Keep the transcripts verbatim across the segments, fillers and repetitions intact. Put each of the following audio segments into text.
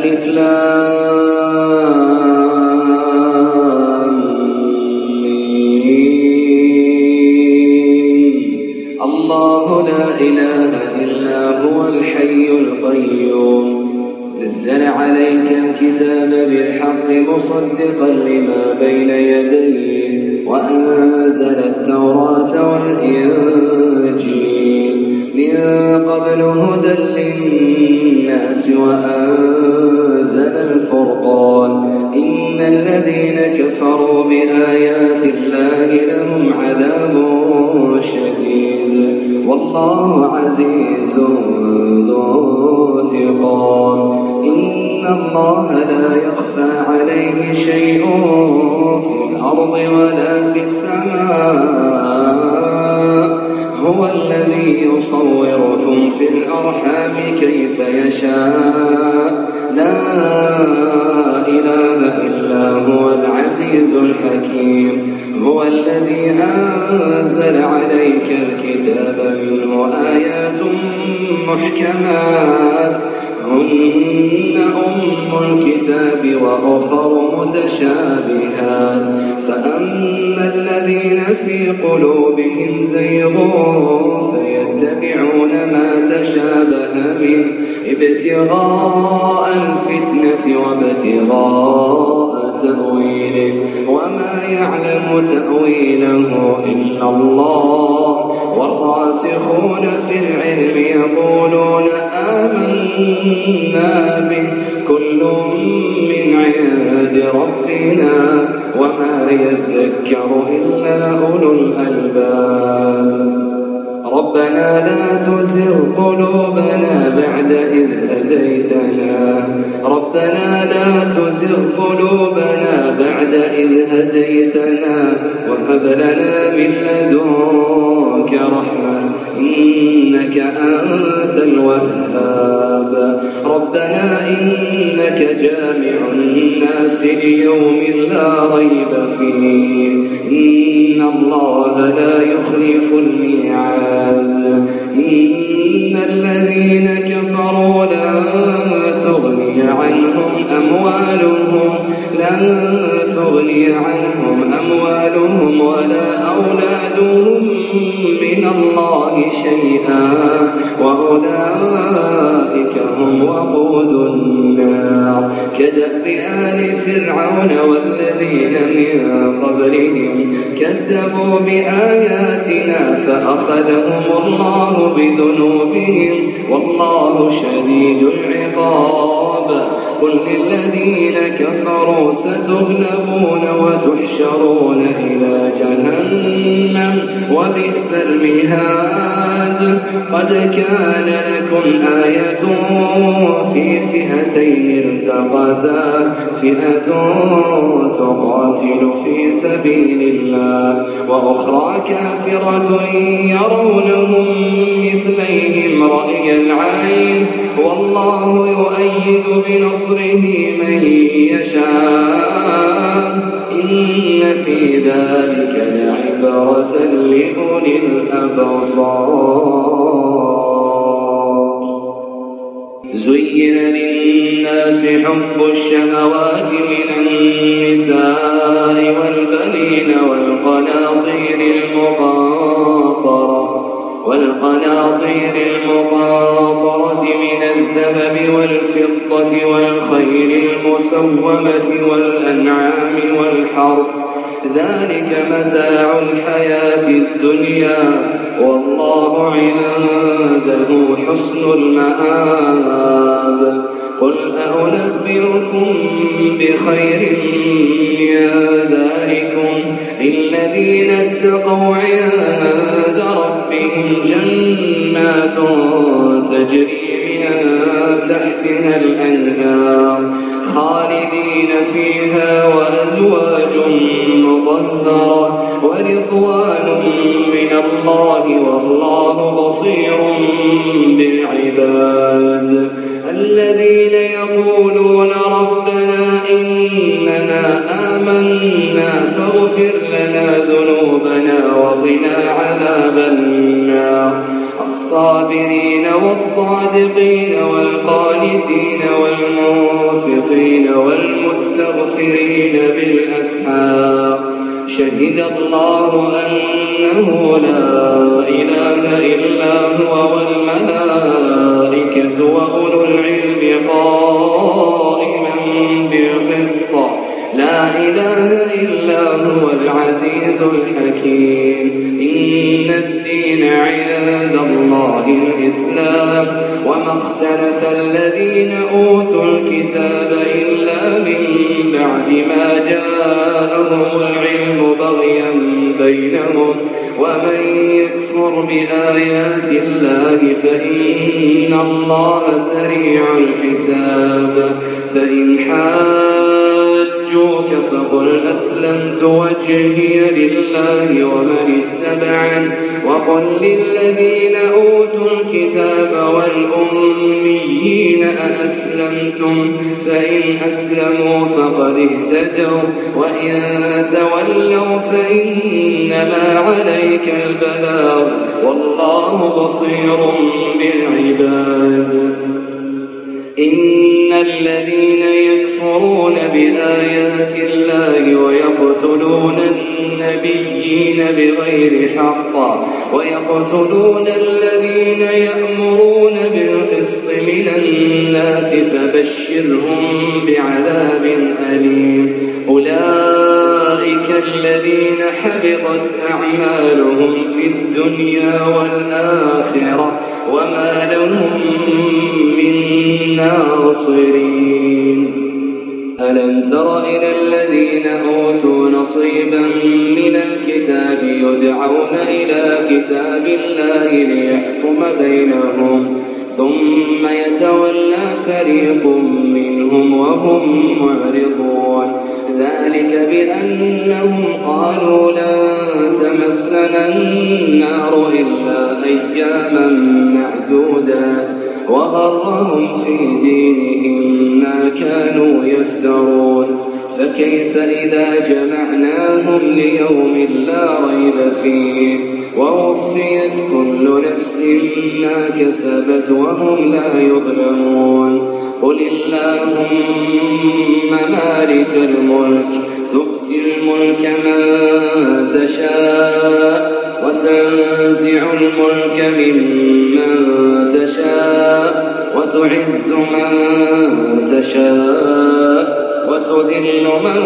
ألف لام ميم. الله لا إله إلا هو الحي القيوم نزل عليك الكتاب بالحق مصدقا لما بين يديه وأنزل التوراة والإنجيل من قبل هدى للناس وأنزل الفرقان إن الذين كفروا بآيات الله لهم عذاب شديد والله عزيز ذو انتقام إن الله لا يخفى عليه شيء في الأرض ولا في السماء هو الذي يصوركم في الأرحام كيف يشاء لا إله إلا هو العزيز الحكيم هو الذي أنزل عليك الكتاب منه آيات محكمات هن أم الكتاب وأخر متشابهات فأما الذين في قلوبهم زيغ فيتبعون ما تشابه منه ابتغاء الفتنة وابتغاء تأويله وما يعلم تأويله إلا الله والراسخون في العلم يقولون آمنا به كل من عند ربنا وما يذكر إلا أولو الألباب ربنا لا تزغ قلوبنا بعد إذ هديتنا ربنا لا تزغ قلوبنا بعد إذ هديتنا وهب لنا من لدنك رحمة إنك أنت الوهاب ربنا إنك جامع الناس ليوم لا ريب فيه إن الله لا يخلف الميعاد إن الذين كفروا لن تغني عنهم أموالهم لن تغني عنهم أموالهم ولا أولادهم من الله شيئا وأولئك هم وقود النار كدأب آل فرعون والذين من قبلهم كذبوا بآياتنا فأخذهم الله بذنوبهم والله شديد العقاب قل للذين كفروا ستغلبون وتحشرون إلى جهنم وبئس المهاد قد كان لكم آية في فئتين التقتا فئة تقاتل في سبيل الله وأخرى كافرة يرونهم مثليهم رأي العين والله يؤيد بنصره من يشاء إن في ذلك لعبرة لأولي الأبصار زين للناس حب الشهوات من النساء والبنين والقناطير المقنطرة والقناطير المقنطرة من الذهب والفضة والخيل المسومة والأنعام والحرث ذلك متاع الحياة الدنيا والله عنده حسن المآب قل أنبئكم بخير من ذلكم للذين اتقوا عند ربهم جنات تجري من تحتها الأنهار خالدين فيها وأزواج مطهرة ورضوان من الله والله بصير بالعباد الذين يقولون ربنا إننا آمنا فاغفر لنا ذنوبنا وقنا عذاب النار الصابرين والصادقين والقانتين والمنفقين الصادقين والمستغفرين بالأسحار شهد الله أنه لا إله إلا هو والملائكة وأولو العلم قائما بالقسط لا إله إلا هو العزيز الحكيم إن الدين عند الله الإسلام وما اختلف الذين أوتوا الكتاب إلا من بعد ما جاءهم العلم بغيا بينهم ومن يكفر بآيات الله فإن الله سريع الحساب فإن حاجوك فقل أسلمت وجهي لله ومن اتبعني وقل للذين أوتوا الكتاب والأميين أأسلمتم فإن أسلموا فقد اهتدوا وإن تولوا فإنما عليك البلاغ والله بصير بالعباد إن الذين يكفرون بآيات الله ويقتلون النبيين بغير حق ويقتلون الذين يأمرون بالقسط من الناس فبشرهم بعذاب أليم أولئك الذين حبطت أعمالهم في الدنيا والآخرة وما لهم من ناصرين ألم تر إلى الذين أوتوا نصيبا من الكتاب يدعون إلى كتاب الله ليحكم بينهم ثم يتولى فريق منهم وهم معرضون ذلك بأنهم قالوا لن تمسنا النار إلا أياما معدودات وغرهم في دينهم ما كانوا يفترون فكيف إذا جمعناهم ليوم لا ريب فيه ووفيت كل نفس ما كسبت وهم لا يظلمون قل اللهم مالك الملك تؤتي الملك من تشاء وتنزع الملك ممن تشاء وتعز من تشاء وتذل من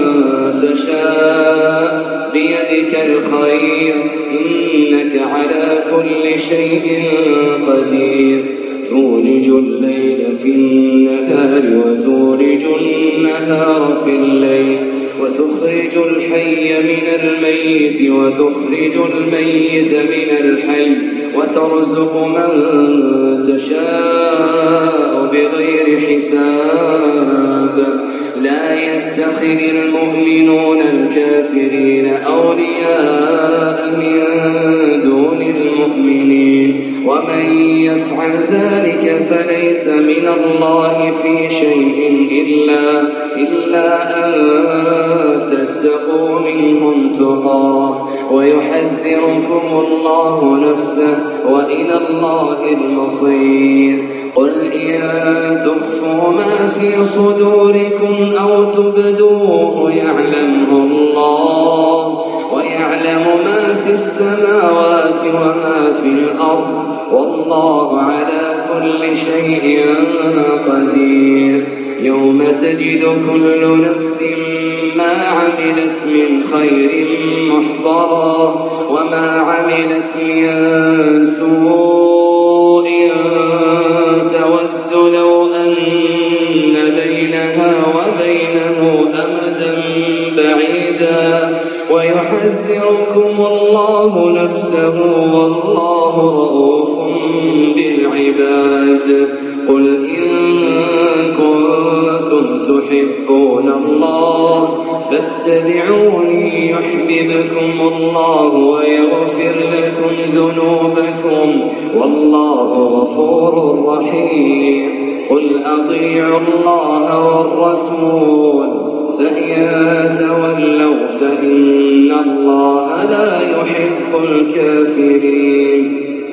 تشاء بيدك الخير إنك على كل شيء قدير تولج الليل في النهار وتولج النهار في الليل وتخرج الحي من الميت وتخرج الميت من الحي وترزق من تشاء بغير حساب لا يتخذ المؤمنون الكافرين أولياء من دون المؤمنين ومن يفعل ذلك فليس من الله في شيء إلا, إلا أن تتقوا منهم تقاه ويحذركم الله نفسه وإلى الله المصير قل إن تخفوا ما في صدوركم أو تبدوه يعلمه الله ويعلم ما في السماوات وما في الأرض والله على كل شيء قدير يوم تجد كل نفس ما عملت من خير محضرا وما عملت من سوء تود لو أن بينها وبينه أمدا بعيدا ويحذركم الله نفسه والله رؤوف بالعباد قل إن كنتم تحبون الله فاتبعوني يحببكم الله ويغفر لكم ذنوبكم والله غفور رحيم قل أطيعوا الله والرسول فإن تولوا فإن الله لا يحب الكافرين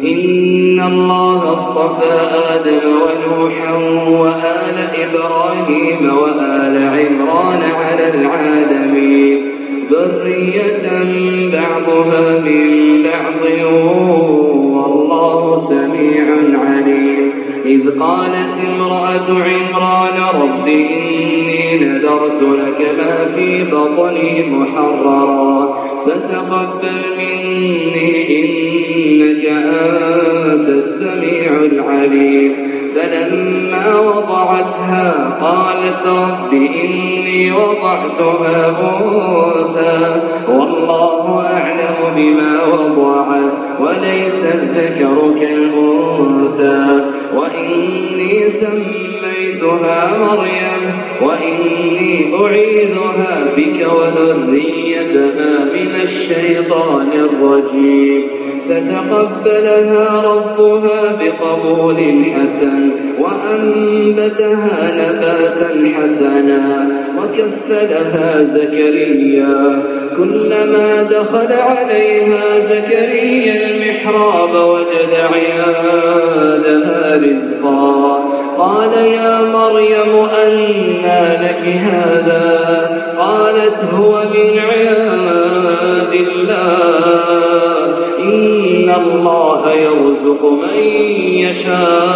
إن الله اصطفى آدم ونوحا وآل إبراهيم وآل عمران على العالمين ذرية بعضها من بعض والله سميع عليم. إذ قالت امرأة عمران رب إني نذرت لك ما في بطني محررا فتقبل مني إنك أنت السميع العليم. فلما وضعتها قالت رب إني وضعتها أنثى والله أعلم بما وضعت وليس الذكر كالأنثى وإني سميتها مريم وإني أعيذها بك وذريتها من الشيطان الرجيم. فتقبلها ربها بقبول حسن وأنبتها نباتا حسنا وكفلها زكريا. كلما دخل عليها زكريا المحراب وجد عندها رزقا قال يا مريم أنى لك هذا قالت هو من عند الله إن الله يرزق من يشاء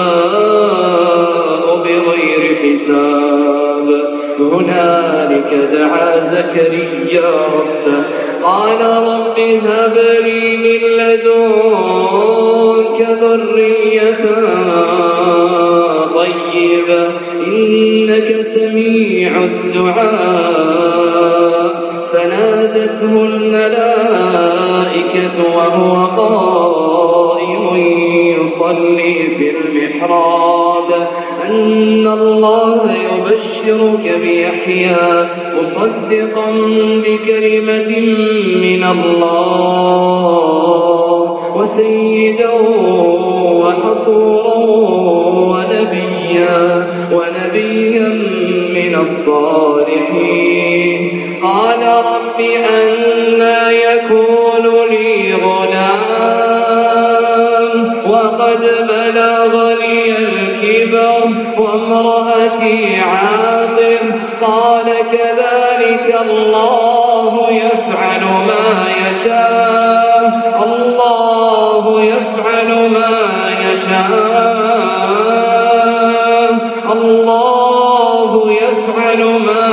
بغير حساب. هنالك دعا زكريا ربه قال رب هب لي من لدنك ذرية طيبة إنك سميع الدعاء. فنادته الملائكة وهو قائم يصلي في المحراب أن الله يبشرك بيحيى مصدقا بكلمة من الله وسيدا وحصورا ونبيا ونبيا من الصالحين. قال رب أنى يكون لي غلام وقد بلغني الكبر وامرأتي عاقر قال كذلك الله يفعل ما يشاء الله يفعل ما يشاء الله يفعل ما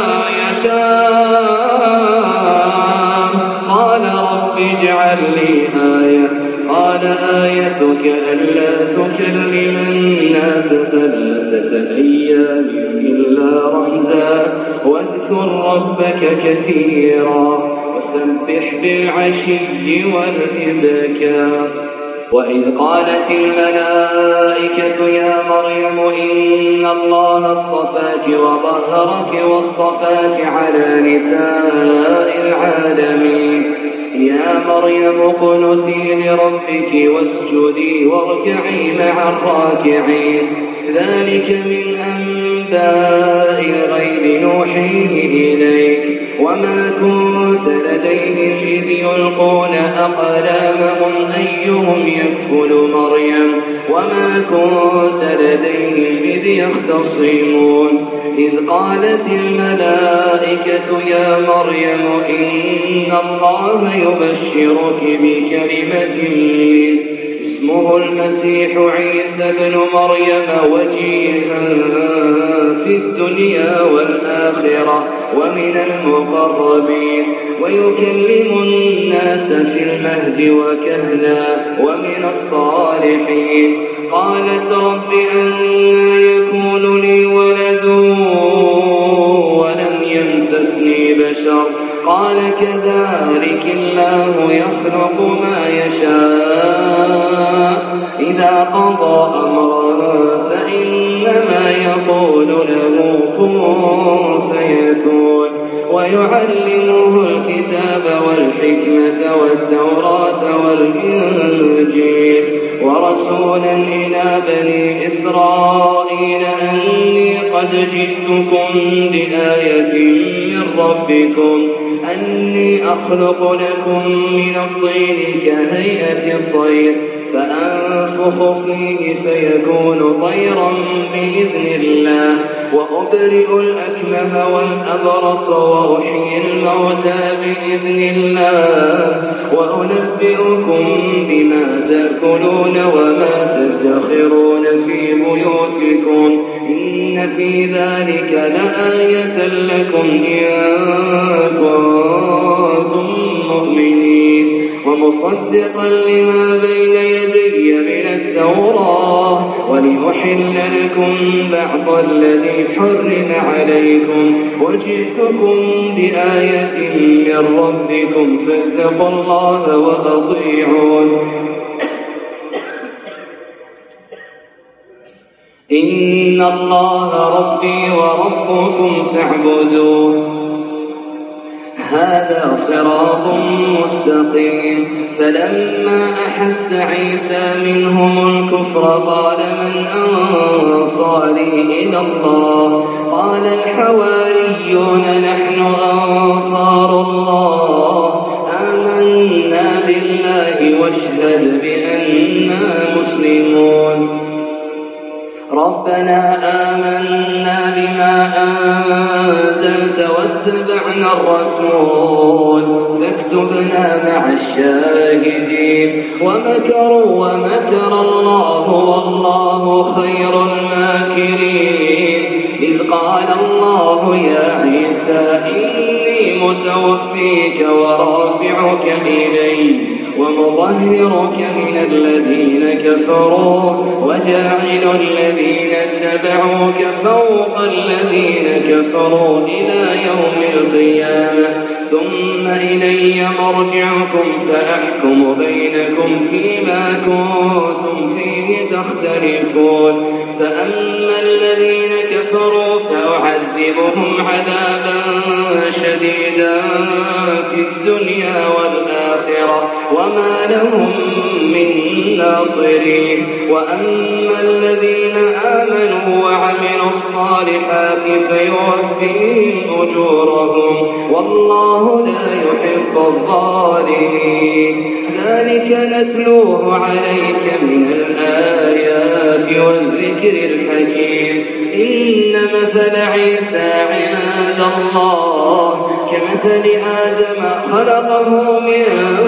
يشاء. قال رب اجعل لي آية قال آيتك ألا تكلم الناس ثلاثة أيام إلا رمزا واذكر ربك كثيرا وسبح بالعشي والإبكار. وإذ قالت الملائكة يا مريم إن الله اصطفاك وطهرك واصطفاك على نساء العالمين يا مريم اقنتي لربك واسجدي واركعي مع الراكعين. ذلك من أنباء الغيب نوحيه إليك وما كنت لديهم إذ يلقون أقلامهم أيهم يكفل مريم وما كنت لديهم إذ يختصمون. إذ قالت الملائكة يا مريم إن الله يبشرك بكلمة منه اسمه المسيح عيسى ابن مريم وجيها في الدنيا والآخرة ومن المقربين ويكلم الناس في المهد وكهلا ومن الصالحين. قالت رب أنى يكون لي ولد ولم يمسسني بشر قال كذلك الله يخلق ما يشاء إذا قضى أمرا فإنما يقول له كن فيكون. ويعلمه الكتاب والحكمة والتوراة والإنجيل ورسولا إلى بني إسرائيل أني قد جئتكم بآية من ربكم أني أخلق لكم من الطين كهيئة الطير فأنفخ فيه فيكون طيرا بإذن الله وأبرئ الأكمه والأبرص وأحيي الموتى بإذن الله وأنبئكم بما تأكلون وما تدخرون في بيوتكم إن في ذلك لآية لكم إن كنتم مؤمنين ومصدقا لما بين يدي من التوراة ولأحل لكم بعض الذي حرم عليكم وجئتكم بآية من ربكم فاتقوا الله وأطيعون إن الله ربي وربكم فاعبدوه هذا صراط مستقيم فلما أحس عيسى منهم الكفر قال من أنصاري إلى الله قال الحواريون نحن أنصار الله آمنا بالله واشهد بأننا مسلمون ربنا آمنا بما أنزلت واتبعنا الرسول فاكتبنا مع الشاهدين ومكروا ومكر الله والله خير الماكرين إذ قال الله يا عيسى إني متوفيك ورافعك إلي ومطهرك من الذين كفروا وجاعل الذين اتبعوك فوق الذين كفروا إلى يوم القيامة ثم إلي مرجعكم فأحكم بينكم فيما كنتم فيه تختلفون فأما الذين كفروا فأعذبهم عذابا شديدا في الدنيا والآخرة وما لهم من ناصرين وأما الذين آمنوا وعملوا الصالحات فيوفيهم أجورهم والله لا يحب الظالمين ذلك نتلوه عليك من الآيات والذكر الحكيم إن مثل عيسى عند الله كمثل آدم خلقه من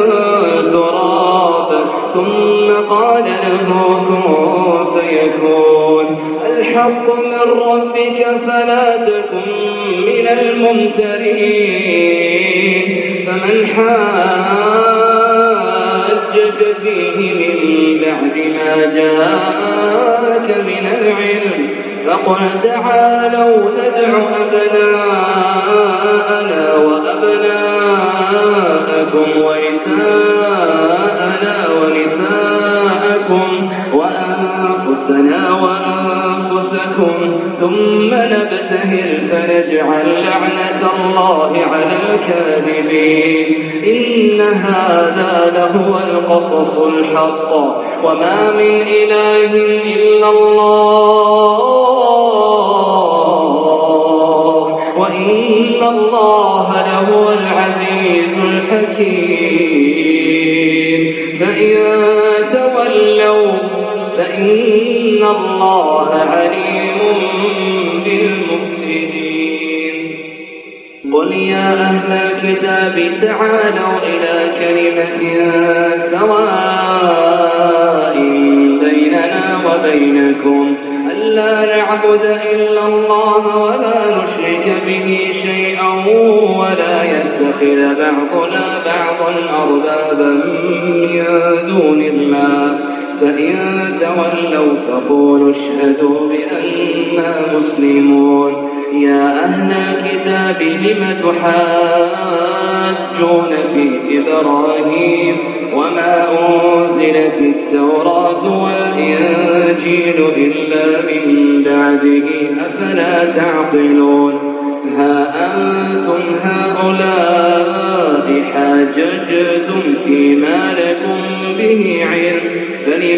تراب ثم قال له كن فيكون الحق من ربك فلا تكن من الممترين فمن حاجك فيه من بعد ما جاءك من العلم فقل تعالوا ندع أبناءنا وأبناءكم ونساءنا ونساءكم وأنفسنا وأنفسكم ثم نبتهل فنجعل لعنة الله على الكاذبين إن هذا لهو القصص الحق وما من إله إلا الله وإن الله لهو العزيز الحكيم فإن تولوا فإن الله عليم بالمفسدين قل يا أهل الكتاب تعالوا إلى كلمة سواء بيننا وبينكم ألا نعبد إلا الله ولا نشرك به شيئا ولا يتخذ بعضنا بعضا أربابا من دون الله فإن تولوا فقولوا اشهدوا بأننا مسلمون يا أهل الكتاب لم تحاجون في إبراهيم وما أنزلت التوراة والإنجيل إلا من بعده أفلا تعقلون ها أنتم هؤلاء حاججتم فيما لكم به علم فلم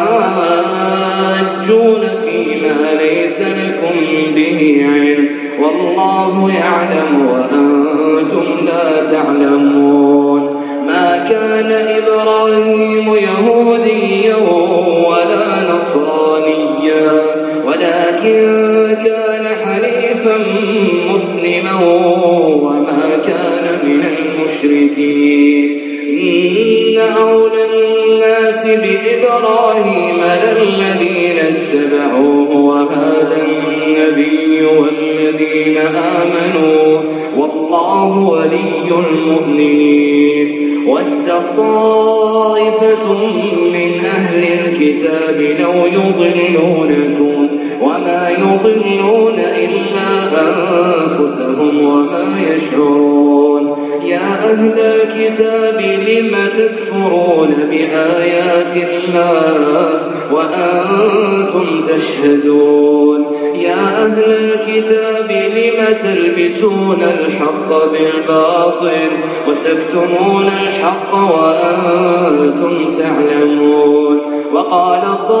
تحاجون فيما ليس لكم به علم والله يعلم وأنتم لا تعلمون. ما كان إبراهيم يهوديا ولا نصرانيا ولكن كان حنيفا مسلما وما كان من المشركين. إن أولى الناس بإبراهيم للذين اتبعوه وهذا النبي والذين آمنوا والله ولي المؤمنين. ود طائفة من أهل الكتاب لو يضلونكم وما يضلون إلا أنفسهم وما يشعرون. يا أهل الكتاب لم تكفرون بآيات الله وأنتم تشهدون. يا أهل الكتاب لم تلبسون الحق بالباطل وتكتمون الحق وأنتم تعلمون. وقال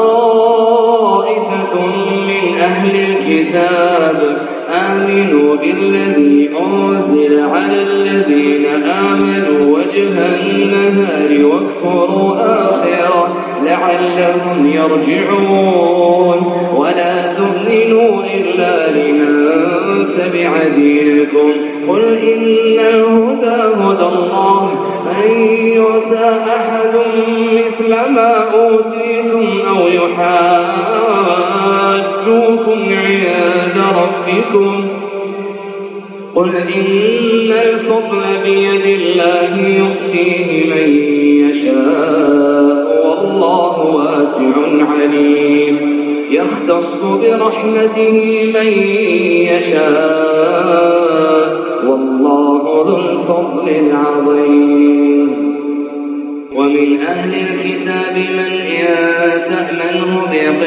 طائفة من أهل الكتاب آمنوا بالذي أنزل على الذين آمنوا وجه النهار واكفروا آخره لعلهم يرجعون. ولا تؤمنوا إلا لمن تبع دينكم. قل إن الهدى هدى الله أن يؤتى أحد مثل ما أوتيتم أو يحاجوكم عند ربكم. قل إن الفضل بيد الله يؤتيه من يشاء والله واسع عليم. يختص برحمته من يشاء والله ذو الفضل العظيم. ومن أهل الكتاب من إن تأمنه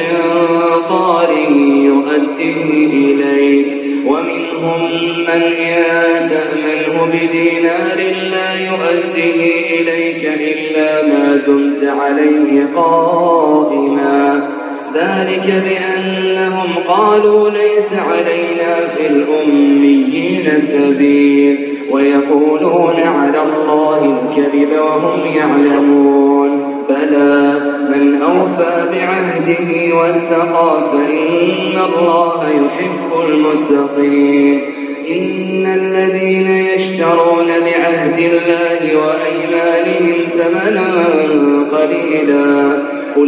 بقنطار يؤديه إليك ومنهم من إن تأمنه بدينار لا يؤديه إليك إلا ما دمت عليه قائما. ذلك بأنهم قالوا ليس علينا في الأميين سبيل ويقولون على الله الكذب وهم يعلمون. بلى من أوفى بعهده واتقى فإن الله يحب المتقين. إن الذين يشترون بعهد الله وأيمانهم ثمنا قليلا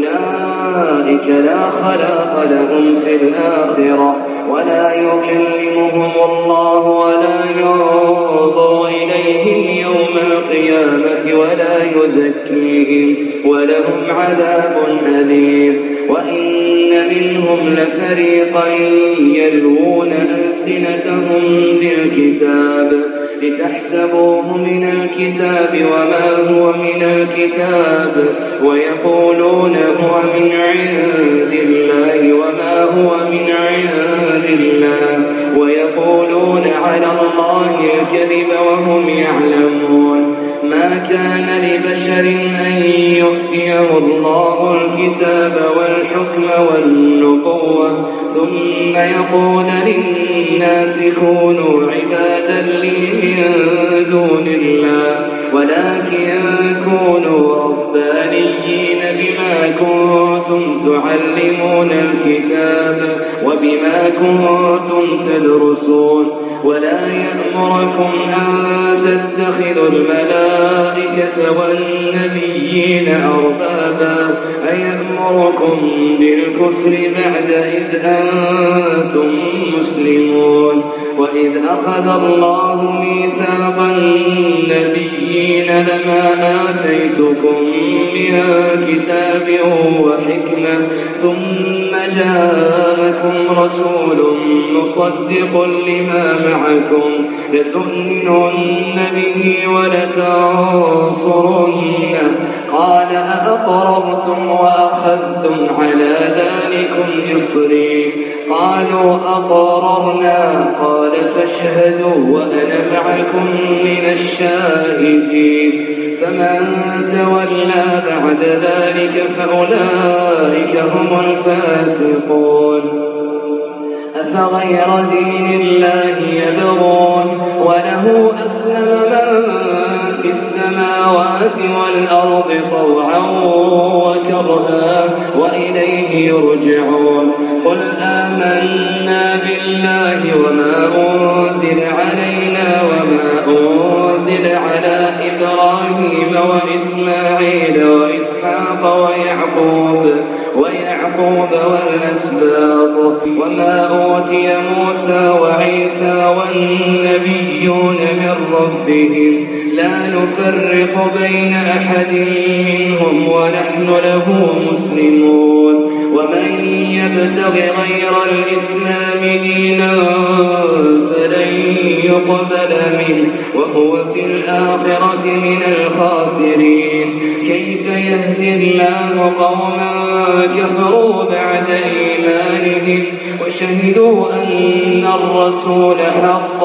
أولئك لا خلاق لهم في الآخرة ولا يكلمهم الله ولا ينظر إليهم يوم القيامة ولا يزكيهم ولهم عذاب أليم. وإن منهم لفريقا يلوون ألسنتهم بالكتاب لتحسبوه من الكتاب وما هو من الكتاب ويقولون هو من عند الله وما هو من عند الله ويقولون على الله الكذب وهم يعلمون. ما كان لبشر أن يؤتيه الله الكتاب والحكم والنبوة ثم يقول للناس كونوا عبادا لي من دون الله ولكن كونوا ربانيين بما كنتم تعلمون الكتاب وبما كنتم تدرسون. ولا يأمركم أن تتخذوا الملائكة والنبيين أربابا أيأمركم بالكفر بعد إذ أنتم مسلمون. وإذ أخذ الله ميثاق النبيين لما آتيتكم من كتاب وحكمة ثم جاءكم رسول مصدق لما معكم لتؤمنن به ولتنصرنه قال أأقررتم وأخذتم على ذلكم إصري قالوا أقررنا قال فاشهدوا وأنا معكم من الشاهدين. فمن تولى بعد ذلك فأولئك هم الفاسقون. أفغير دين الله السماوات والأرض طوعا وكرها وإليه يرجعون قل آمنا بالله وما أنزل علينا وما أنزل على إبراهيم وإسماعيل وإسحاق ويعقوب ويعقوب والأسباط وما أوتي موسى وعيسى والنبيون من ربهم لا نفرق بين أحد منهم ونحن له مسلمون ومن يبتغ غير الإسلام دينا فلن يقبل منه وهو في الآخرة من الخاسرين كيف يهدي الله قوما كفروا بعد إيمانهم وشهدوا أن الرسول حق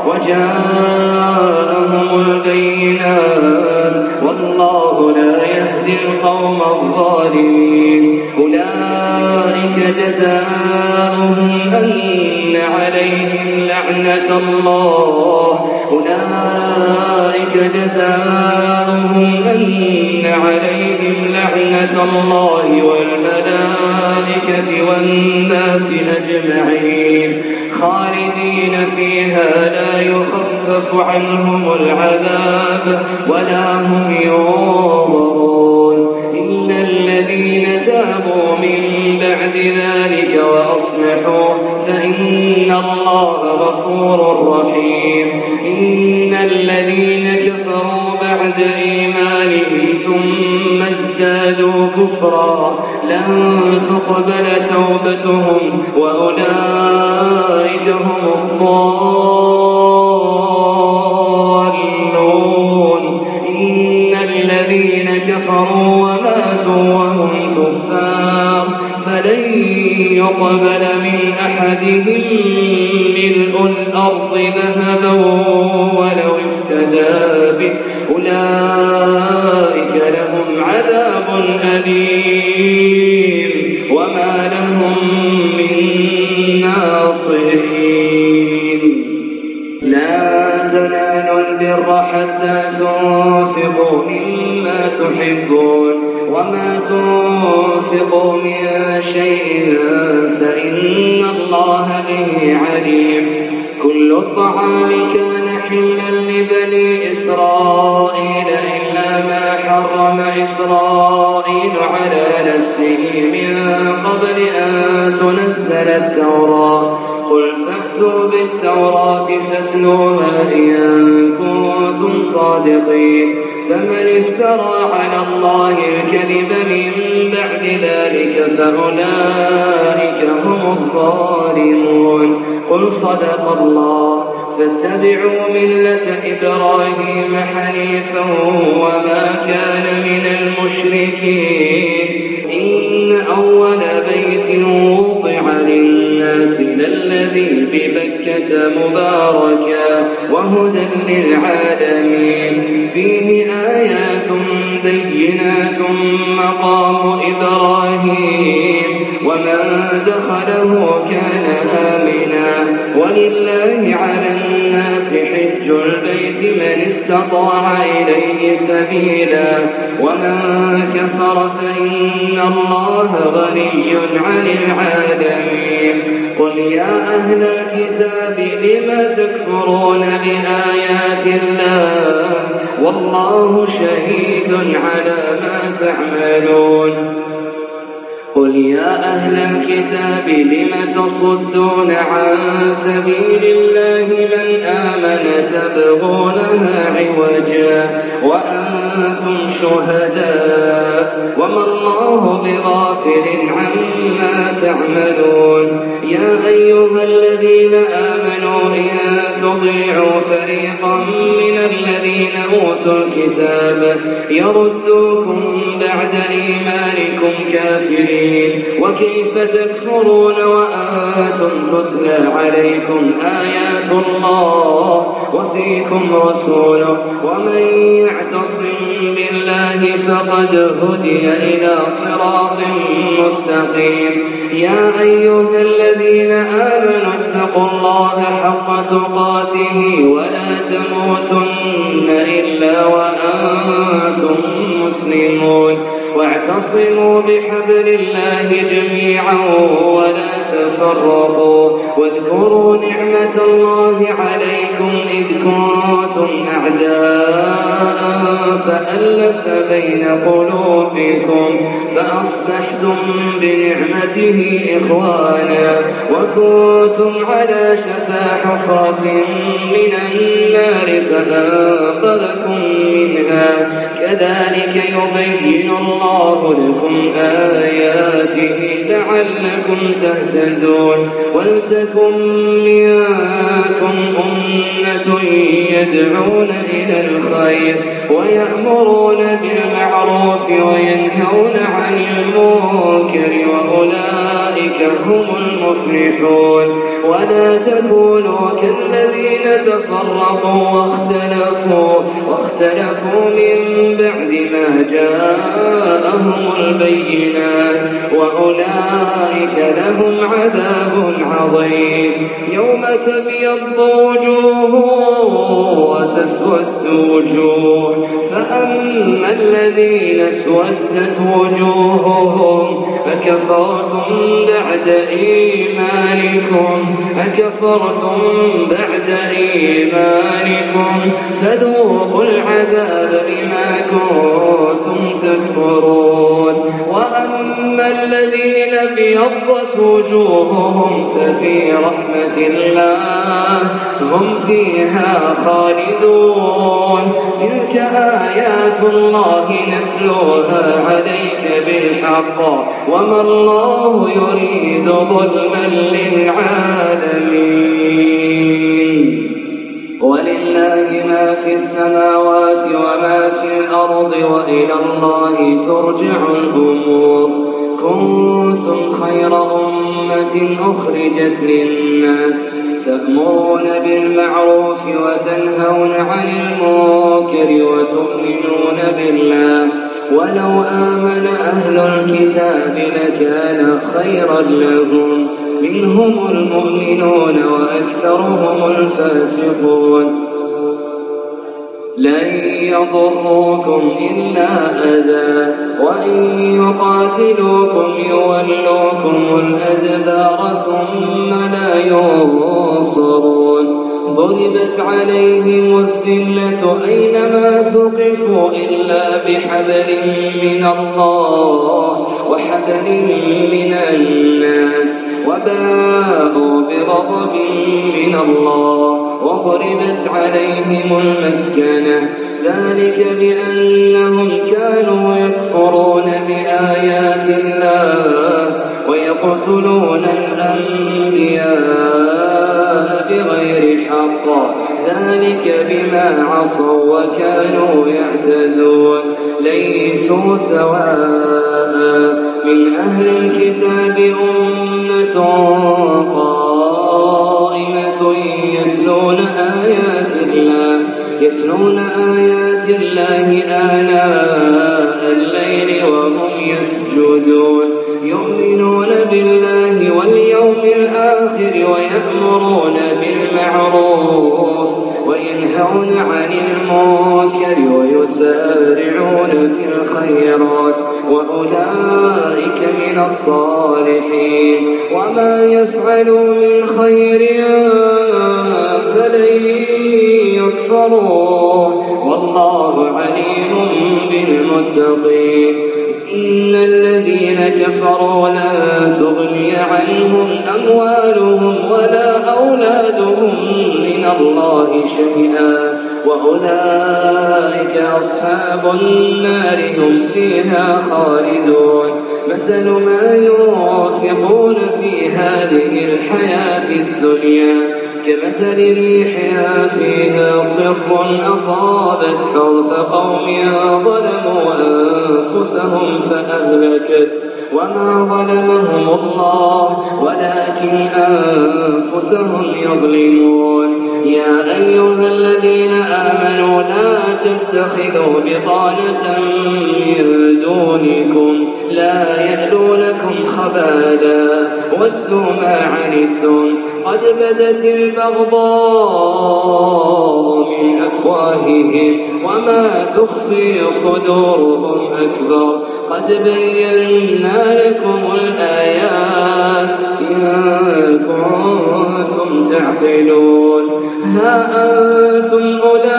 وجاءهم البينات والله لا يهدي القوم الظالمين أولئك جزاؤهم أن عليهم لعنة الله أولئك جزاؤهم أن عليهم لعنة الله والملائكة والناس أجمعين خالدين فيها لا يخفف عنهم العذاب ولا هم ينظرون إلا الذين تابوا من بعد ذلك وأصلحوا فإن الله غفور رحيم إن الذين كفروا بعد إيمانهم ثم ازدادوا كفرا لن تقبل توبتهم وأولئك هم الضالون إن الذين كفروا وماتوا وهم كفار فلن يقبل من أحدهم ملء الأرض ذهبا ولو افتدى به أولئك لهم عذاب أليم وما لهم من ناصرين لا تنالوا البر حتى تنفقوا مما تحبون وما تنفقوا من شيء فإن الله به عليم كل الطعام كان حلا لبني إسرائيل إلا ما حرم إسرائيل على نفسه من قبل أن تنزل التوراة قل فأتوا بالتوراة فاتلوها إن كنتم صادقين فمن افترى على الله الكذب من بعد ذلك فأولئك هم الظالمون قل صدق الله فاتبعوا ملة إبراهيم حنيفا وما كان من المشركين إن أول بيت وضع للناس للذي ببكة مباركا وهدى للعالمين فيه آيات بينات مقام إبراهيم ومن دخله كان آمنا ولله على الناس حج البيت من استطاع إليه سبيلا ومن كفر فإن الله غني عن العالمين قل يا أهل الكتاب لم تكفرون بآيات الله والله شهيد على ما تعملون قل يا أهل الكتاب لم تصدون عن سبيل الله من آمن تبغونها عوجا وأنتم شهداء وما الله بغافل عما تعملون يا أيها الذين آمنوا إن تطيعوا فريقا من الذين أوتوا الكتاب يردوكم بعد إيمانكم كافرين وكيف تكفرون وأنتم تتلى عليكم آيات الله وفيكم رسوله ومن يعتصم بالله فقد هدي إلى صراط مستقيم. يا أيها الذين آمنوا اتقوا الله حق تقاته ولا تموتن إلا وأنتم مسلمون واعتصموا بحبل الله جميعا ولا تفرقوا واذكروا نعمة الله عليكم إذ كنتم أعداء فألف بين قلوبكم فأصبحتم بنعمته إخوانا وكنتم على شفا حفرة من النار فأنقذكم منها كذلك يبين الله لكم آياته لعلكم تهتدون. ولتكن منكم أمة يدعون إلى الخير ويأمرون بالمعروف وينهون عن المنكر وأولئك هم المفلحون. ولا تكونوا كالذين تفرقوا واختلفوا واختلفوا من بعد ما جاءهم البينات وأولئك لهم عذاب عظيم. يوم تبيض وجوه وتسود وجوه فأما الذين اسودت وجوههم أكفرتم بعد إيمانكم أكفرتم بعد إيمانكم فذوقوا العذاب بما كنتم تكفرون. وأما الذين ابيضت وجوههم ففي رحمة الله هم فيها خالدون. تلك آيات الله نتلوها عليك بالحق وما الله يريد ظلما للعالمين. ولله ما في السماوات وما في الأرض وإلى الله ترجع الأمور. كنتم خير أمة أخرجت للناس تأمرون بالمعروف وتنهون عن المنكر وتؤمنون بالله ولو آمن أهل الكتاب لكان خيرا لهم منهم المؤمنون وأكثرهم الفاسقون. لن يضروكم إلا أذى وإن يقاتلوكم يولوكم الأدبار ثم لا ينصرون. ضربت عليهم الذلة أينما ثقفوا إلا بحبل من الله وحبل من الناس وباءوا بغضب من الله وضربت عليهم المسكنة ذلك بأنهم كانوا يكفرون بآيات الله ويقتلون الأنبياء بغير حق ذلك بما عصوا وكانوا يعتدون. ليسوا سواء من أهل الكتاب أمة قائمة يتلون آيات الله يتلون آيات الله آناء الليل وهم يسجدون يؤمنون بالله واليوم الآخر ويأمرون بالمعروف وينهون عن المنكر ويسارعون في الخيرات وأولئك من الصالحين. وما يفعلوا من خير فلن يكفروه والله عليم بالمتقين. إن الذين كفروا لا تغني عنهم أموالهم ولا أولادهم من الله شيئا وأولئك أصحاب النار هم فيها خالدون. مثل ما ينفقون في هذه الحياة الدنيا كمثل ريح فيها صر أصابت حرث قوم ظلموا أنفسهم فأهلكت وما ظلمهم الله ولكن أنفسهم يظلمون. يا أيها الذين آمنوا لا تتخذوا بطانة من دونكم لا يألونكم خبالا ودوا ما عنتم قد بدت البغضاء من أفواههم وما تخفي صدورهم أكبر قد بينا لكم الآيات إن كنتم تعقلون. ها أنتم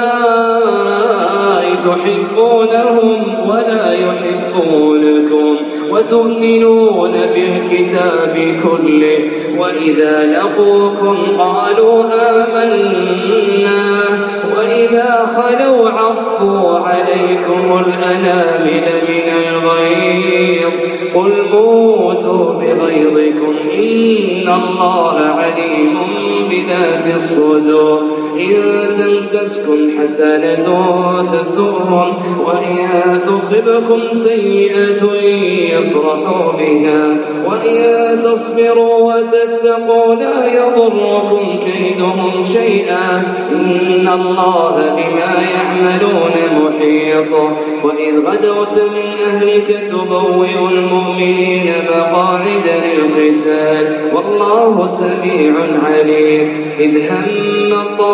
أولئك تحبونهم ولا يحبونكم وتؤمنون بالكتاب كله وإذا لقوكم قالوا آمنا وإذا خلوا عضوا عليكم الأنامل من الغيظ قل موتوا بغيظكم إن الله عليم بذات الصدور. إن تمسسكم حسنة تسؤهم وإن تصبكم سيئة يفرحوا بها وإن تصبروا وتتقوا لا يضركم كيدهم شيئا إن الله بما يعملون محيط. وإذ غدوت من أهلك تبوئ المؤمنين مقاعد للقتال والله سميع عليم. إذ هم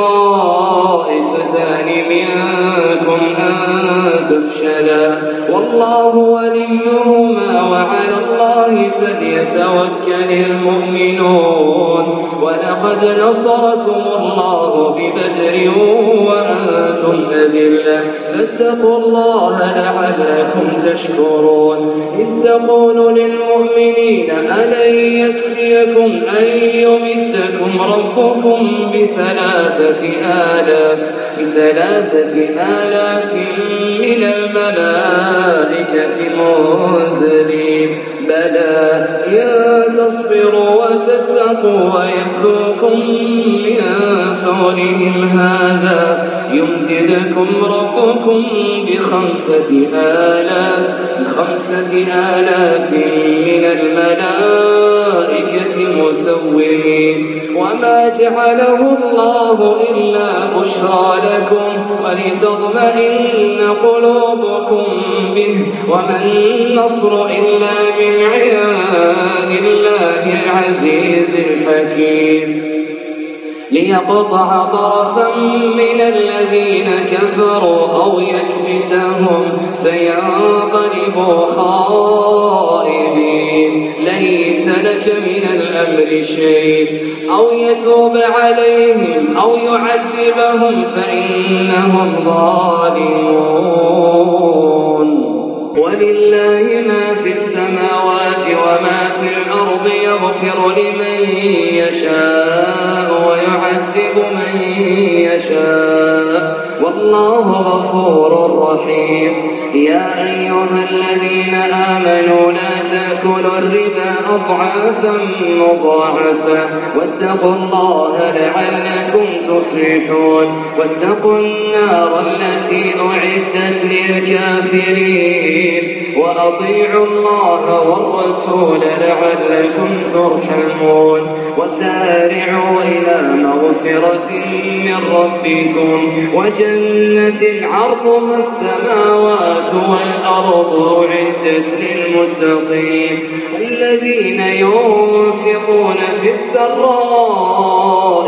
الطائفتان منكم أن تفشلا والله وليهما وعلى الله فليتوكل المؤمنون. ولقد نصركم الله ببدر وأنتم أذلة فاتقوا الله لعلكم تشكرون. إذ تقول للمؤمنين ألن يكفيكم أن يمدكم ربكم بثلاثة آلاف بثلاثة آلاف من الملائكة منزلين بلى إن تصبروا وتتقوا ويأتوكم من فورهم هذا يمددكم ربكم بخمسة آلاف بخمسة آلاف من الملائكة مسومين. وما جعله الله إلا بشرى لكم ولتطمئن قلوبكم به وما النصر إلا من عند الله العزيز الحكيم. ليقطع طرفا من الذين كفروا أو يكبتهم فينقلبوا خائبين ليس لك من الأمر شيء أو يتوب عليهم أو يعذبهم فإنهم ظالمون. ولله ما في السماوات وما في الأرض يغفر لمن يشاء ويعذب من يشاء والله غفور رحيم. يا أيها الذين آمنوا لا تأكلوا الربا أضعافا مضاعفة واتقوا الله لعلكم تفلحون. واتقوا النار التي أعدت للكافرين وأطيعوا الله والرسول لعلكم ترحمون. وسارعوا إلى مغفرة من ربكم وجنة عرضها السماوات والأرض أعدت للمتقين الذين ينفقون في السراء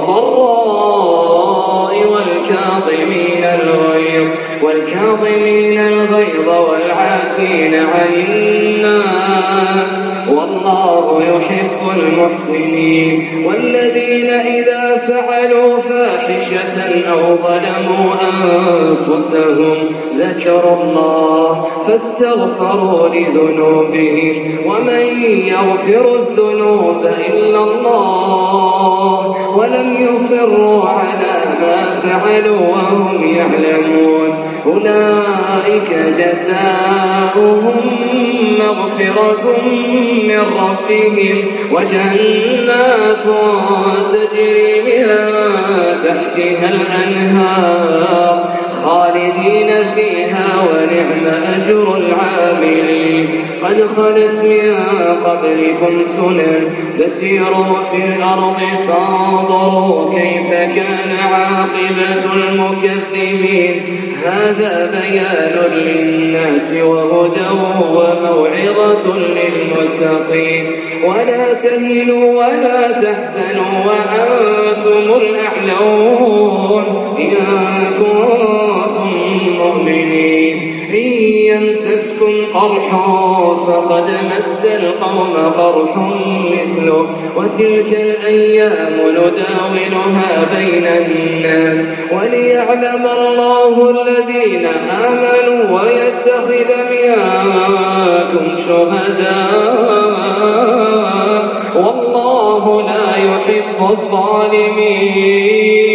والضراء والكاظمين الغيظ والكاظمين الغيظ والعافين عن الناس والله يحب المحسنين. والذين إذا فعلوا فاحشة أو ظلموا أنفسهم ذكروا الله فاستغفروا لذنوبهم ومن يغفر الذنوب إلا الله ولم يصروا على ما فعلوا وهم يعلمون أولئك جزاؤهم مغفرة من ربهم وجنات تجري من تحتها الأنهار خالدين فيها ونعم أجر العاملين قد خلت من قبلكم سنن فسيروا في الأرض فانظروا كيف كان عاقبة المكذبين هذا بيان للناس وهدى وموعظة للمتقين ولا تهنوا ولا تحزنوا وأنتم الأعلون إن كنتم مؤمنين إن يمسسكم قرح فقد مس القوم قرح مثله وتلك الأيام نداولها بين الناس وليعلم الله الذين آمنوا ويتخذ منكم شهداء والله لا يحب الظالمين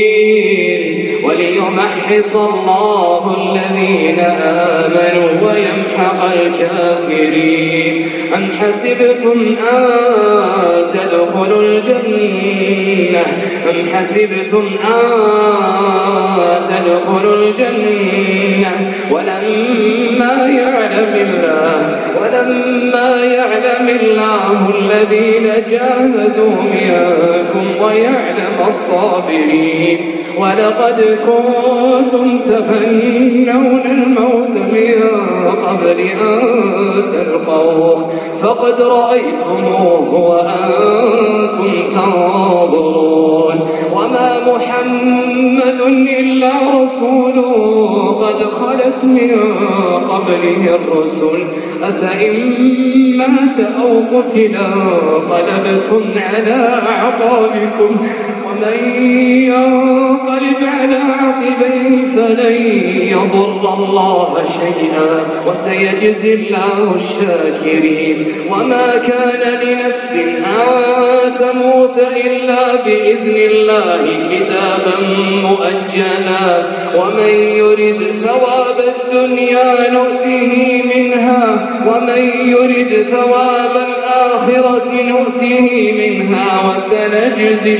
وليمحص الله الذين آمنوا ويمحق الكافرين أم حسبتم أن تدخلوا الجنة أم حسبتم أن تدخلوا الجنة ولما يعلم الله ولما يعلم الله الذين جاهدوا منكم ويعلم الصابرين ولقد كنتم تمنون الموت من قبل أن تلقوه فقد رأيتموه وأنتم تنظرون وما محمد إلا رسول قد خلت من قبله الرسل أفإن مات أو قتلا انقلبتم على أعقابكم ومن ينقلب على عقبيه فلن يضر الله شيئا وسيجزي الله الشاكرين وما كان لنفس أن تموت إلا بإذن الله كتابا مؤجلا ومن يرد ثواب الدنيا نؤته منها ومن يرد ثواب الآخرة نؤته منها وسنجزي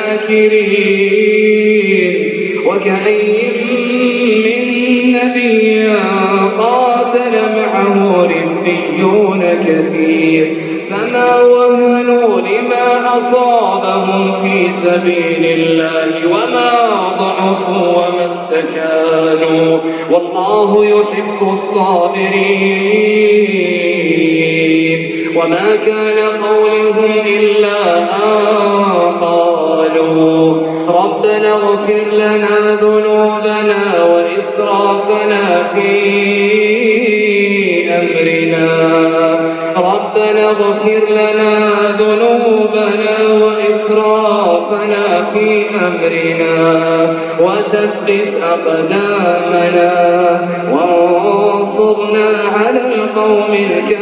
الشاكرين وكأين من نبي قاتل معه ربيون كثير فما وهنوا لما أصابهم في سبيل الله وما ضعفوا وما استكانوا والله يحب الصابرين وما كان قولهم إلا أن قالوا ربنا اغفر لنا ذنوبنا وإسرافنا في أمرنا ربنا اغفر لنا ذنوبنا وإسرافنا في أمرنا وثبت أقدامنا وانصرنا على القوم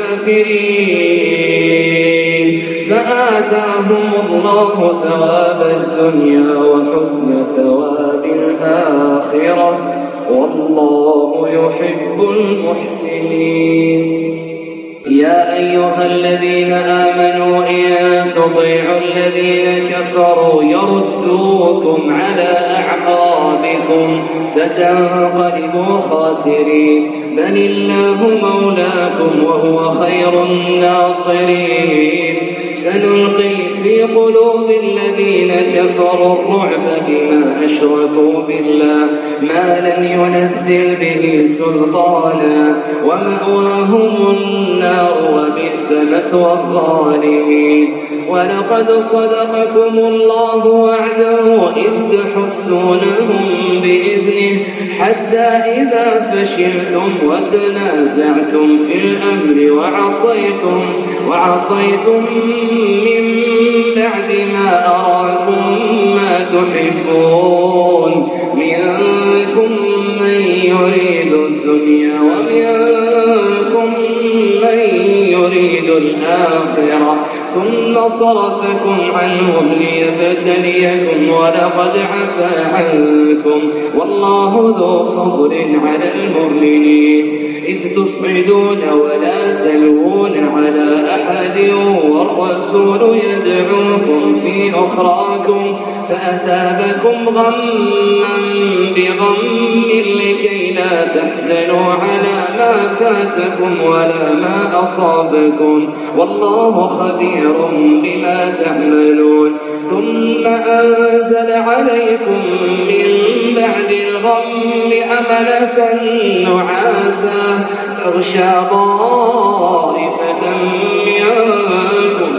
الكافرين فآتاهم الله ثواب الدنيا وحسن ثواب الآخرة والله يحب المحسنين يا أيها الذين آمنوا إن تطيعوا الذين كفروا يردوكم على أعقابكم فتنقلبوا خاسرين بل الله مولاكم وهو خير الناصرين سنلقي في قلوب الذين كفروا الرعب بما أشركوا بالله ما لم ينزل به سلطانا ومأواهم النار وبئس مثوى الظالمين ولقد صدقكم الله وعده إذ تحسونهم بإذنه حتى إذا فشلتم وتنازعتم في الأمر وعصيتم وعصيتم من بعد ما أراكم ما تحبون منكم من يريد الدنيا ومنكم من يريد الآخرة ثم فصرفكم عنهم ليبتليكم ولقد عفا عنكم والله ذو فضل على المؤمنين إذ تصعدون ولا تلوون على أحد والرسول يدعوكم في أخراكم فأثابكم غما بغم لكي لا تحزنوا على ما فاتكم ولا ما أصابكم والله خبير بما تعملون ثم أنزل عليكم من بعد الغم أمنة نعاسا يغشى طائفة منكم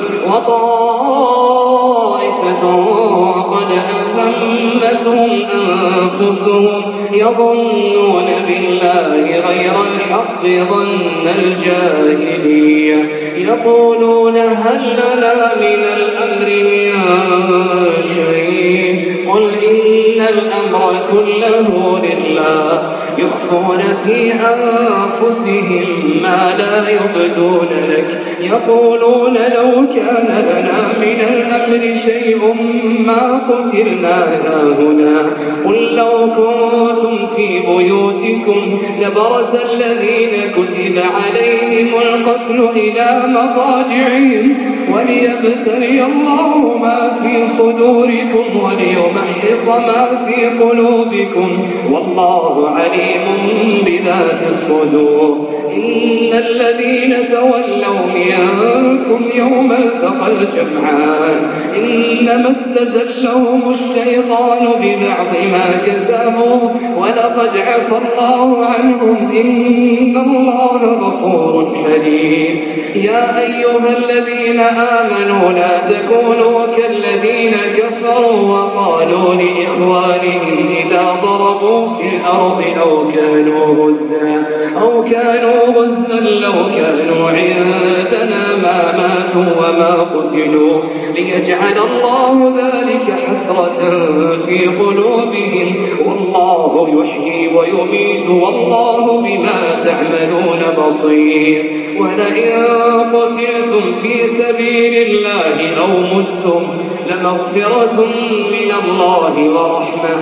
وطائفة قد أهمتهم أنفسهم يظنون بالله غير الحق ظن الجاهلية يقولون هل لنا من الأمر من شيء قل إن الأمر كله لله يخفون في أنفسهم ما لا يبدون لك يقولون لو كان لنا من الأمر شيء ما قتلنا هاهنا قل لو كنتم في بيوتكم لبرز الذين كتب عليهم القتل إلى مضاجعهم وليبتلي الله ما في صدوركم وليمحص ما في قلوبكم والله عليم بذات الصدور إن الذين تولوا منكم يوم التقى الجمعان إنما استزلهم الشيطان ببعض ما كسبوا ولقد عفى الله عنهم إن الله غفور حليم يا أيها الذين آمنوا لا تكونوا كالذين كفروا وقالوا لإخوانهم إذا ضربوا في الأرض أو كانوا غزا أو كانوا غزا لو كانوا عندنا ما ماتوا وما قتلوا ليجعل الله ذلك حسرة في قلوبهم والله يحيي ويميت والله بما تعملون بصير ولئن قتلتم في سبيل الله أو متم لمغفرة من الله ورحمة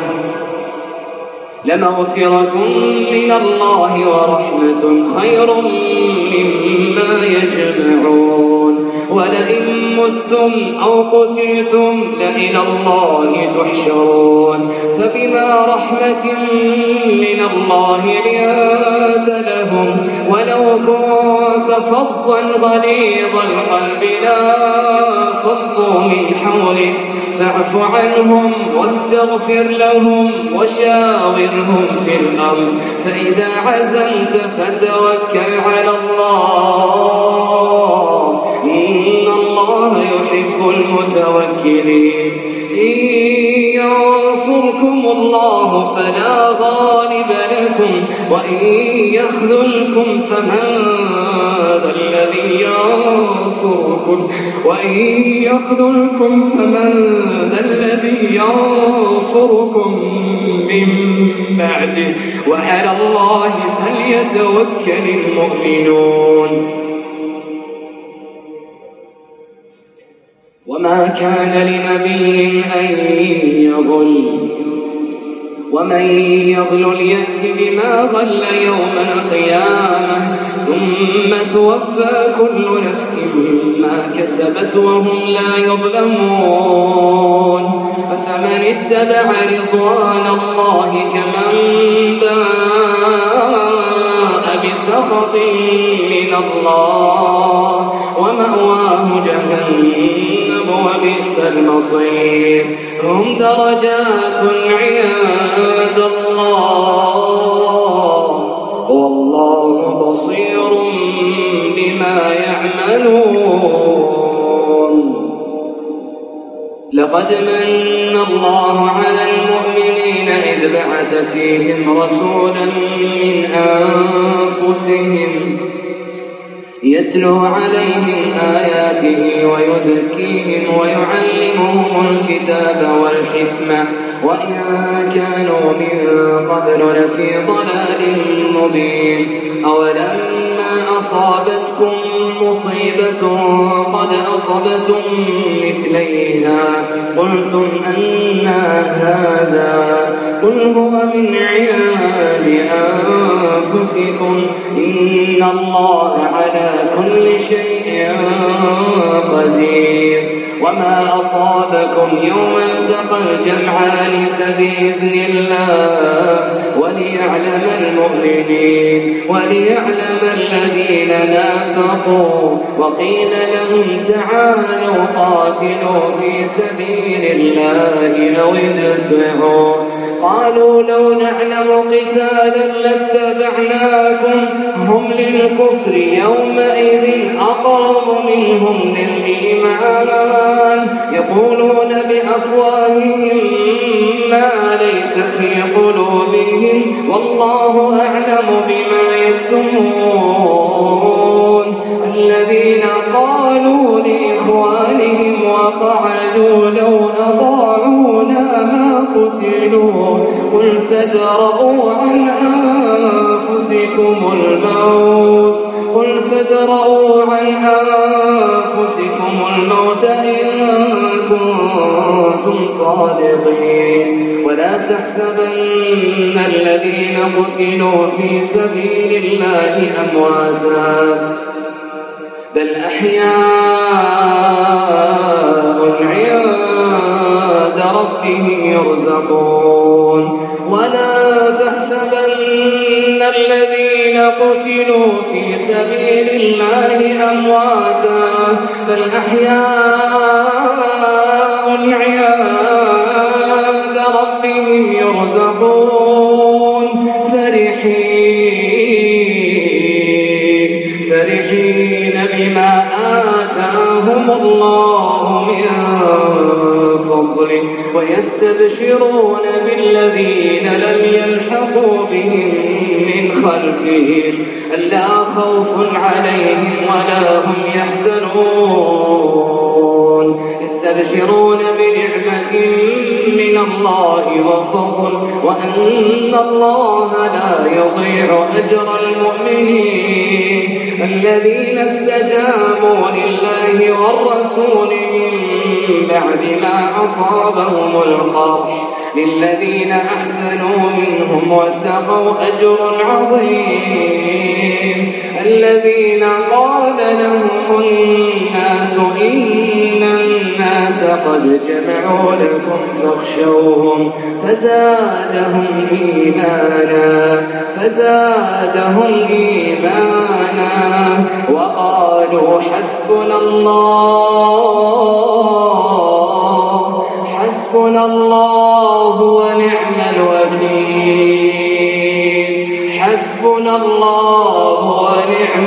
لمغفرة من الله ورحمة خير مما يجمعون ولئن متم أو قتلتم لإلى الله تحشرون فبما رحمة من الله لنت لهم ولو كنت فظا غليظ القلب لانفضوا من حولك فاعف عنهم واستغفر لهم وشاورهم في الأمر فإذا عزمت فتوكل على الله إن الله يحب المتوكلين إن ينصركم الله فلا غالب لكم وإن يخذلكم فمن ذا الذي ينصركم وإن يخذلكم فمن ذا الذي ينصركم من بعده وعلى الله فليتوكل المؤمنون وما كان لنبي أن يغل ومن يغل يأت بما غل يوم القيامة ثم توفى كل نفس ما كسبت وهم لا يظلمون أفمن اتبع رضوان الله كمن باء بسخط من الله ومأواه جهنم وبئس المصير هم درجات عند الله والله بصير بما يعملون لقد من الله على المؤمنين إذ بعث فيهم رسولا من أنفسهم يتلو عليهم آياته ويزكيهم ويعلمهم الكتاب والحكمة وإن كانوا من قبل لفي ضلال مبين أولما أصابتكم مصيبة قد أصبتم مثليها قلتم أنى هذا قل هو من عند أنفسكم إن الله على كل شيء قدير وما أصابكم يوم التقى الجمعان فبإذن الله وليعلم المؤمنين وليعلم الذين نافقوا وقيل لهم تعالوا قاتلوا في سبيل الله أو ادفعوا قالوا لو نعلم قتالا لاتبعناكم هم للكفر يومئذ أقرب منهم للإيمان يقولون بأفواههم ما ليس في قلوبهم والله أعلم بما يكتمون الذين قالوا لإخوانهم وقعدوا لو أطاعونا ما قتلوا قل فادرءوا عن أنفسكم الموت قل فادرءوا عن أنفسكم الموت إن كنتم صادقين ولا تحسبن الذين قتلوا في سبيل الله أمواتا بل أحياء عند ربهم يرزقون ولا تحسبن الذين قتلوا في سبيل الله أمواتا بل أحياء عند ربهم يرزقون فرحين فرحين بما آتاهم الله من فضله ويستبشرون بالذين لم يلحقوا بهم من خلفهم ألا خوف عليهم ولا هم يحزنون يستبشرون بنعمة من الله وفضل وأن الله لا يضيع أجر المؤمنين الذين استجابوا لله والرسول من بعد ما أصابهم القرح للذين أحسنوا منهم واتقوا أجر عظيم الذين قال لهم الناس إن الناس قد جمعوا لكم فاخشوهم فزادهم إيمانا فزادهم إيمانا وقالوا حسبنا الله حسبنا الله ونعم الوكيل حسبنا الله ونعم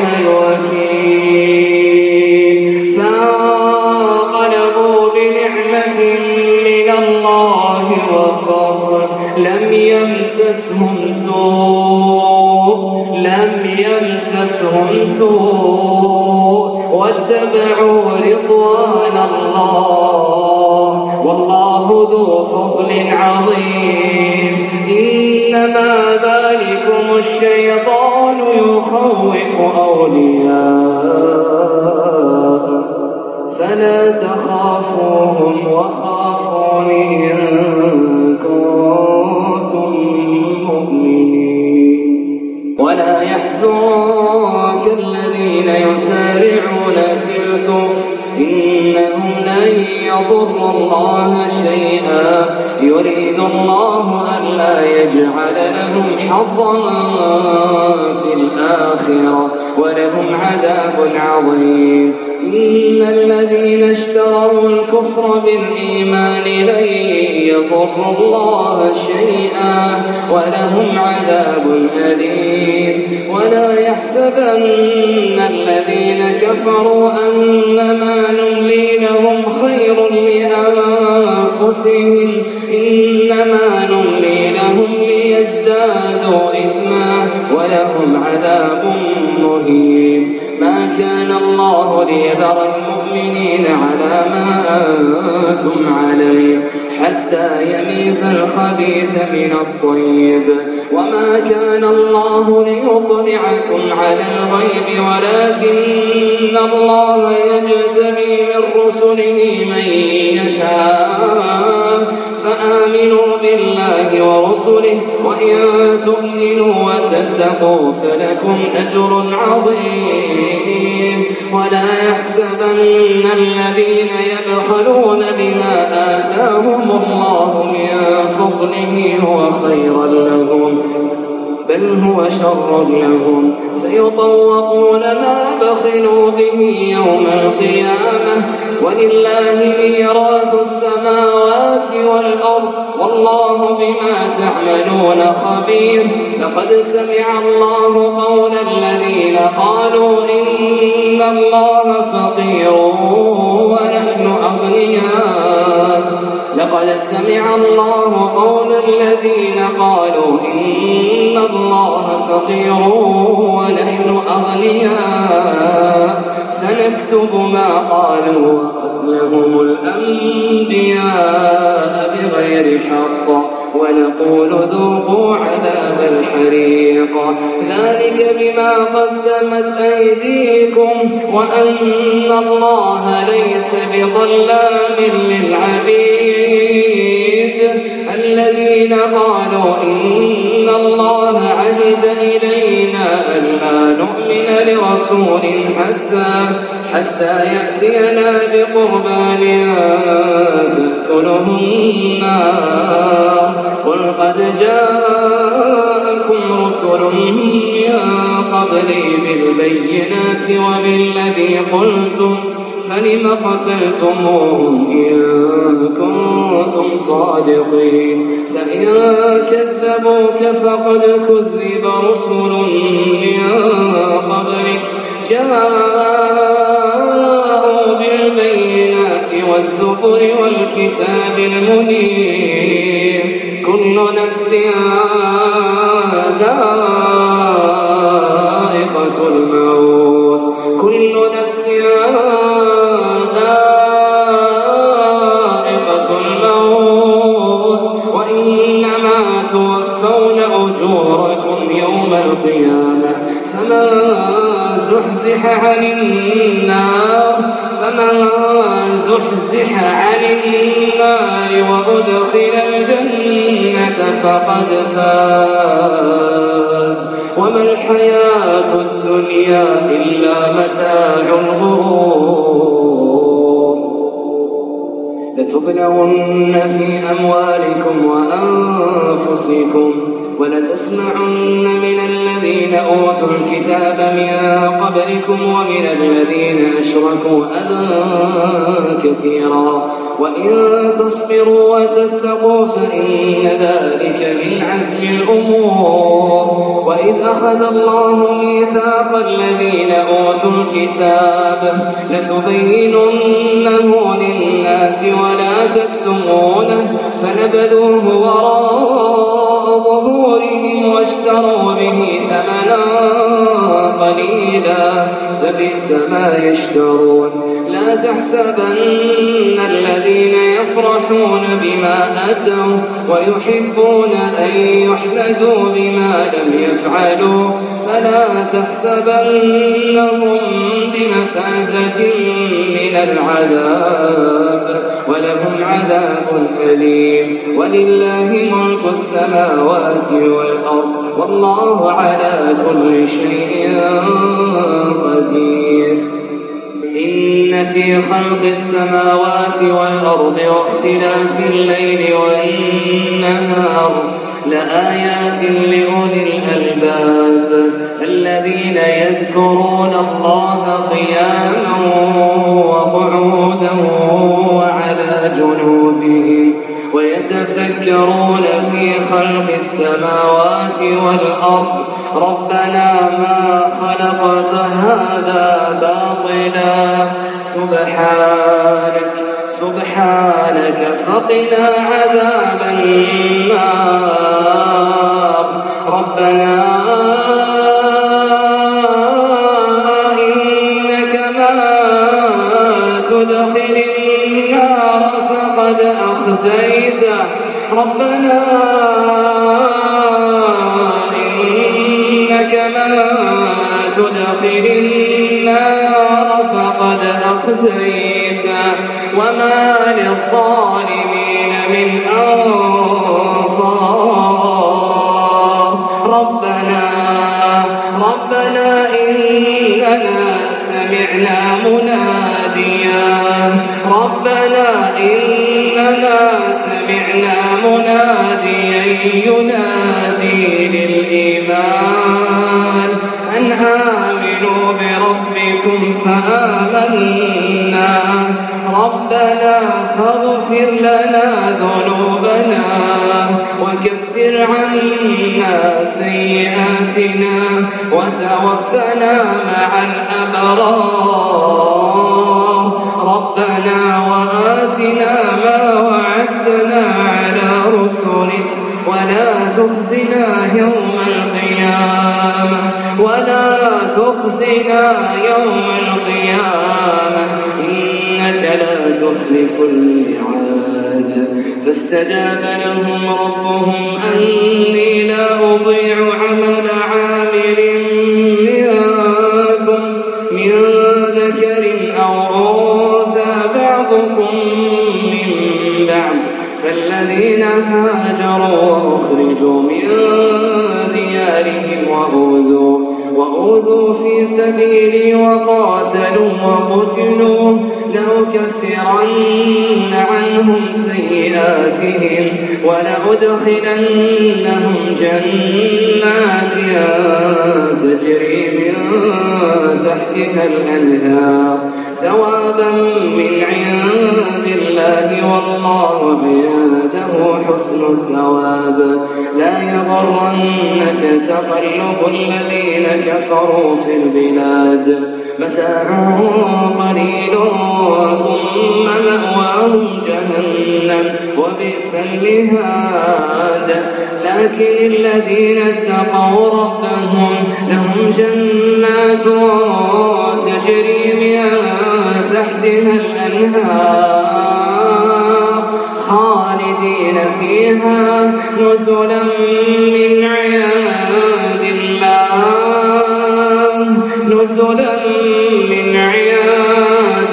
الوكيل فانقلبوا بنعمة من الله وفضل لم يمسسهم سوء لم يمسسهم سوء واتبعوا رضوان الله والله ذو فضل عظيم إنما ذلكم الشيطان يخوف أولياءه فلا تخافوهم وخافون إن كنتم مؤمنين ولا يحزنك الذين يسارعون في الكفر إنهم لن يضروا الله شيئا يريد الله ألا يجعل لهم حظا في الآخرة ولهم عذاب عظيم إن الذين اشتروا الكفر بالإيمان لن يضروا الله شيئا ولهم عذاب أليم ولا يحسبن الذين كفروا أنما نملي لهم خير لأنفسهم إنما نملي لهم ليزدادوا إثما ولهم عذاب مهين ما كان الله ليذر المؤمنين على ما أنتم عليه حتى يميز الخبيث من الطيب وما كان الله ليطلعكم على الغيب ولكن الله يجتبي من رسله من يشاء فآمنوا بالله ورسله وإن تؤمنوا وتتقوا فلكم أجر عظيم ولا يحسبن الذين يبخلون بما آتاهم الله من فضله هو خيرا لهم بل هو شر لهم سيطوقون ما بخلوا به يوم القيامة ولله ميراث السماوات والأرض والله بما تعملون خبير لقد سمع الله قول الذين قالوا إن الله فقير ونحن أغنياء لقد سمع الله قول الذين قالوا إن الله فقير ونحن أغنياء سنكتب ما قالوا وقتلهم الأنبياء بغير حق ونقول ذوقوا عذاب الحريق ذلك بما قدمت أيديكم وأن الله ليس بظلام للعبيد الذين قالوا إن الله عهد إلينا ألا نؤمن لرسول حتى حتى يأتينا بقربان تأكله النار قل قد جاءكم رسل من قبلي بالبينات وبالذي قلتم فلم قتلتموهم إن كنتم صادقين فإن كذبوك فقد كذب رسل من قبلك جاءوا بالبينات والزبر والكتاب المنير كل نفس ذائقة الموت كل نفس فمن زحزح عن النار فمن زحزح عن النار وأدخل الجنة فقد فاز وما الحياة الدنيا إلا متاع الغرور لتبلغن في أموالكم وأنفسكم ولتسمعن من الذين أوتوا الكتاب من قبلكم ومن الذين أشركوا أذى كثيرا وإن تصبروا وتتقوا فإن ذلك من عزم الأمور وإذ أخذ الله ميثاق الذين أوتوا الكتاب لتبيننه للناس ولا تكتمونه فنبذوه وراء ظهورهم واشتروا به ثمنا قليلا فبئس ما يشترون لا تحسبن الذين يفرحون بما أتوا ويحبون أن يحمدوا بما لم يفعلوا فلا تحسبنهم بمفازة من العذاب ولهم عذاب أليم ولله ملك السماوات والأرض والله على كل شيء قدير إن في خلق السماوات والأرض واختلاف الليل والنهار لآيات لأولي الألباب الذين يذكرون الله قياما وقعودا وعلى جنوبهم ويتفكرون في خلق السماوات والأرض ربنا ما خلقت هذا باطلا سبحانك سبحانك فقنا عذاب النار ربنا إنك أخزيته ربنا إنك من تدخل النار فقد أخزيته وما للظالمين من أنصار ربنا ربنا إننا سمعنا مناديا ربنا إننا سمعنا مناديا ينادي للإيمان أن آمنوا بربكم فآمنا ربنا فاغفر لنا ذنوبنا وكفر عنا سيئاتنا وتوفنا مع الأبرار ربنا وآتنا ما وعدتنا على رسلك ولا تخزنا يوم القيامة ولا تخزنا يوم القيامة إنك لا تخلف الميعاد فاستجاب لهم ربهم أني لا أضيع عمل عامل منكم من ذكر أو أنثى بعضكم من بعض فالذين هاجروا وأخرجوا من ديارهم وأوذوا وأوذوا في سبيلي وقاتلوا وقتلوا لأكفرن عنهم سيئاتهم ولأدخلنهم جنات تجري من تحتها الأنهار ثوابا من عند الله والله عنده حسن الثواب لا يغرنك تقلب الذين كفروا في البلاد متاع قليل ثم مأواهم جهنم وبئس المهاد لكن الذين اتقوا ربهم لهم جنات تجري من تحتها الأنهار خالدين فيها نزلا من عند الله نزلا من عند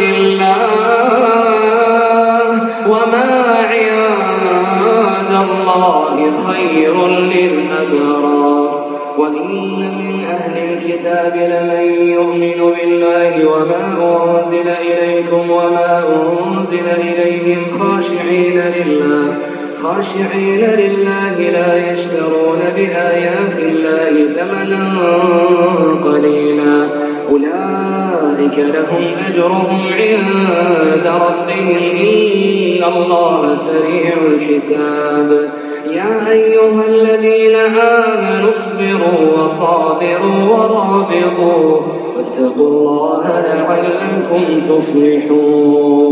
الله وما عند الله خير للأبرار وإن من أهل الكتاب لمن يؤمن بالله وما أنزل إليكم وما أنزل إليهم خاشعين لله خاشعين لله لا يشترون بآيات الله ثمنا قليلا أولئك لهم أجرهم عند ربهم إن الله سريع الحساب يا أيها الذين آمنوا اصبروا وصابروا ورابطوا واتقوا الله لعلكم تفلحون